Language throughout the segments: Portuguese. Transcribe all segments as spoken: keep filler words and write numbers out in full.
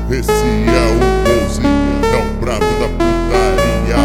Esse é o Bolzinha, é o brabo da putaria.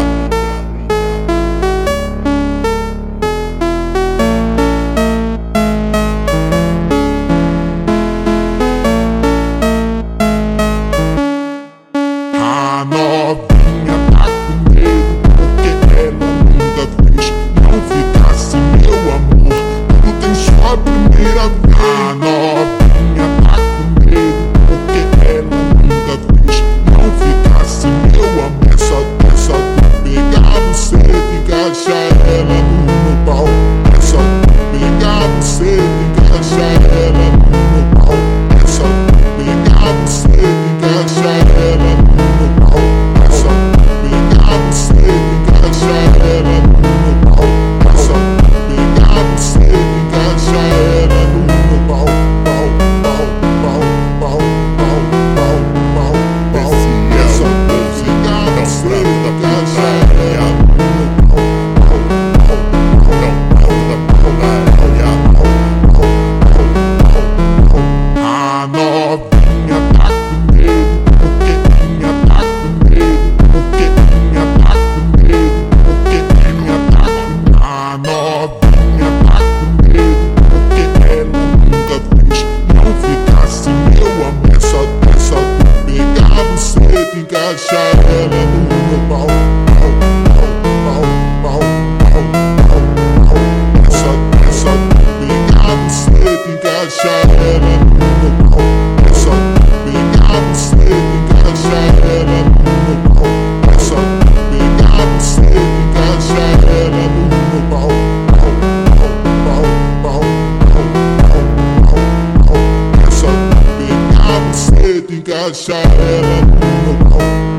A novinha tá com medo porque ela nunca fez. Não ficasse, meu amor, tudo tem sua primeira vez. A novinha tá com medo porque ela nunca fez. Não ficasse, meu amor, essa dança tu pegar você e encaixar ela no meu pau. Essa tu pegar você e encaixar ela no meu pau. Essa tu pegar você e encaixar ela no meu pau. Essa tu pegar você e encaixar ela no meu pau. Essa tu pegar você e encaixar ela no meu pau. Pau, pau, pau, pau, pau, pau, pau, pau. Essa tu pegar você e encaixar ela no meu pau. Pau, pau, pau, pau, pau, pau, pau. A novinha tá com medo porque minha tá com medo porque minha tá com medo porque minha tá com. A novinha tá com medo porque ela nunca fez. Não ficasse, meu amor, essa dança tu pegar você e encaixar ela no meu pau. Pau, pau, pau, pau, pau, pau, pau. Essa dança tu pegar você e encaixar ela no meu pau. Essa tu pegar você e encaixar ela no meu pau. Essa tu pegar você e encaixar ela no meu pau. Pau, pau, pau, pau, pau, pau, pau, pau. Essa tu pegar você e encaixar ela no meu pau.